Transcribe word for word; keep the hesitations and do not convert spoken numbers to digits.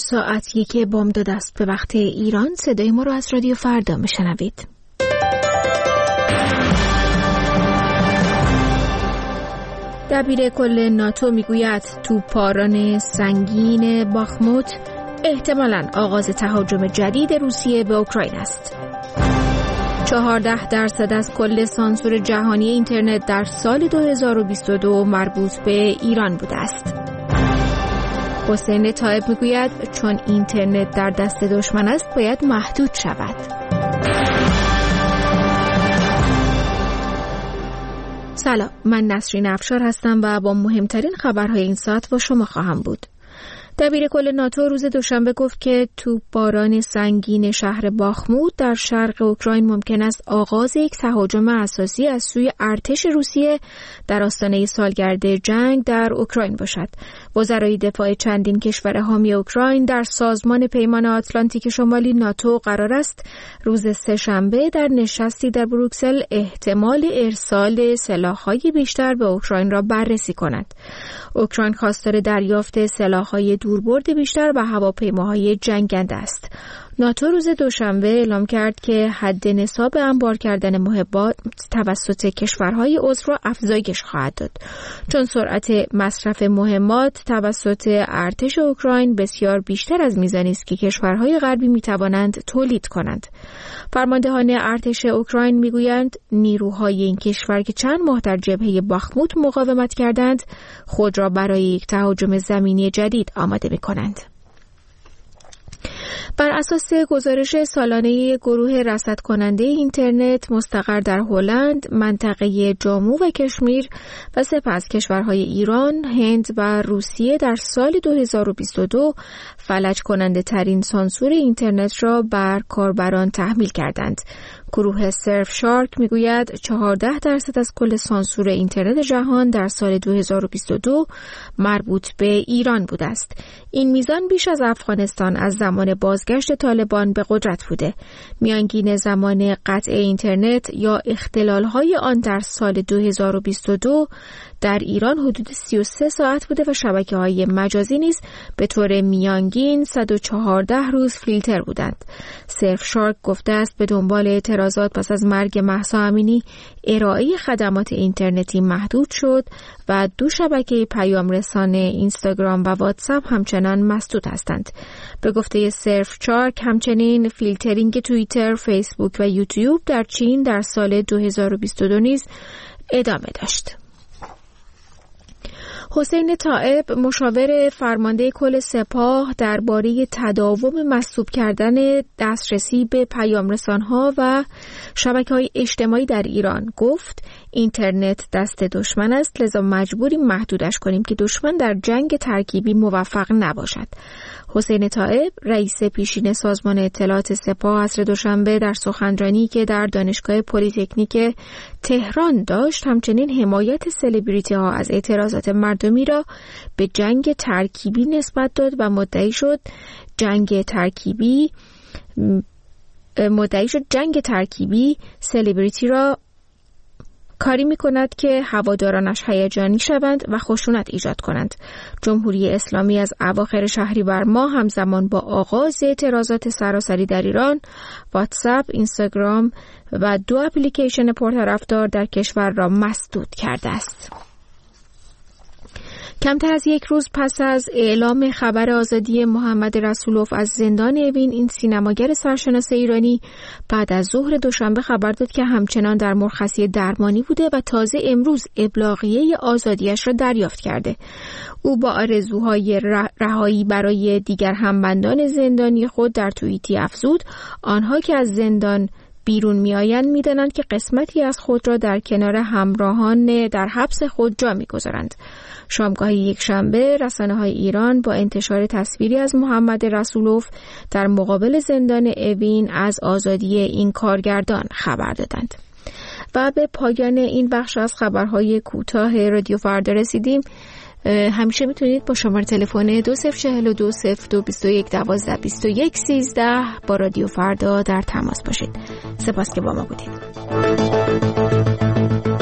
ساعت یک بامداد است به وقت ایران. صدای ما رو از رادیو فردا میشنوید. دبیر کل ناتو میگوید توپباران سنگین باخموت احتمالاً آغاز تهاجم جدید روسیه به اوکراین است. چهارده درصد از کل سانسور جهانی اینترنت در سال دو هزار و بیست و دو مربوط به ایران بوده است. حسین طایب میگوید چون اینترنت در دست دشمن است باید محدود شود. سلام، من نسرین افشار هستم و با مهمترین خبرهای این ساعت با شما خواهم بود. دبیر کل ناتو روز دوشنبه گفت که توپباران سنگین شهر باخموت در شرق اوکراین ممکن است آغاز یک تهاجم اساسی از سوی ارتش روسیه در آستانه سالگرد جنگ در اوکراین باشد. وزرای دفاع چندین کشور حامی اوکراین در سازمان پیمان آتلانتیک شمالی ناتو قرار است روز سه‌شنبه در نشستی در بروکسل احتمال ارسال سلاح‌های بیشتر به اوکراین را بررسی کند. اوکراین خواستار دریافت سلاح‌های دوربرد بیشتر و هواپیماهای جنگنده است. ناتو روز دوشنبه اعلام کرد که حد نصاب انبار کردن محبات توسط کشورهای عضو را افزایش خواهد داد، چون سرعت مصرف مهمات توسط ارتش اوکراین بسیار بیشتر از میزانی است که کشورهای غربی میتوانند تولید کنند. فرماندهان ارتش اوکراین میگویند نیروهای این کشور که چند ماه در جبهه باخموت مقاومت کردند خود را برای یک تهاجم زمینی جدید آماده میکنند. بر اساس گزارش سالانه گروه رصد کننده اینترنت مستقر در هلند، منطقه جامو و کشمیر و سپس کشورهای ایران، هند و روسیه در سال دو هزار و بیست و دو فلج کننده ترین سانسور اینترنت را بر کاربران تحمیل کردند. گروه سرف شارک میگوید چهارده درصد از کل سانسور اینترنت جهان در سال دو هزار و بیست و دو مربوط به ایران بوده است. این میزان بیش از افغانستان از زمان بازگشت طالبان به قدرت بوده. میانگین زمان قطع اینترنت یا اختلال‌های آن در سال دو هزار و بیست و دو در ایران حدود سی و سه ساعت بوده و شبکه‌های مجازی نیز به طور میانگین صد و چهارده روز فیلتر بودند. سرف شارک گفته است به دنبال اعتراضات پس از مرگ مهسا امینی ارائه خدمات اینترنتی محدود شد و دو شبکه پیام رسانه اینستاگرام و واتساپ همچنان مسدود هستند. به گفته سرف شارک همچنین فیلترینگ توییتر، فیسبوک و یوتیوب در چین در سال دو هزار و بیست و دو نیز ادامه داشت. حسین طایب مشاور فرمانده کل سپاه درباره تداوم مسدود کردن دسترسی به پیام‌رسان‌ها و شبکه‌های اجتماعی در ایران گفت اینترنت دست دشمن است، لذا مجبوریم محدودش کنیم که دشمن در جنگ ترکیبی موفق نباشد. حسین طایب رئیس پیشین سازمان اطلاعات سپاه عصر دوشنبه در سخنرانی که در دانشگاه پلی‌تکنیک تهران داشت همچنین حمایت سلبریتی ها از اعتراضات مردمی را به جنگ ترکیبی نسبت داد و مدعی شد جنگ ترکیبی مدعی شد جنگ ترکیبی سلبریتی را کاری می کند که هوادارانش هیجانی شوند و خشونت ایجاد کنند. جمهوری اسلامی از اواخر شهریور ماه همزمان با آغاز اعتراضات سراسری در ایران، واتساپ، اینستاگرام و دو اپلیکیشن پرطرفدار در کشور را مسدود کرده است. کمتر از یک روز پس از اعلام خبر آزادی محمد رسولوف از زندان اوین، این سینماگر سرشناس ایرانی بعد از ظهر دوشنبه خبر داد که همچنان در مرخصی درمانی بوده و تازه امروز ابلاغیه آزادیش را دریافت کرده. او با آرزوهای رهایی برای دیگر همبندان زندانی خود در توییتی افزود آنها که از زندان بیرون میآیند میدانند که قسمتی از خود را در کنار همراهان در حبس خود جا میگذارند. شامگاه یک شنبه رسانه‌های ایران با انتشار تصویری از محمد رسولوف در مقابل زندان اوین از آزادی این کارگردان خبر دادند. و به پایان این بخش از خبرهای کوتاه رادیو فردا رسیدیم. همیشه میتونید با شماره تلفن دو صفر چهل دو صفر دو بیست و یک دوازده بیست و یک سیزده با رادیو فردا در تماس باشید. سپاس که با ما بودید.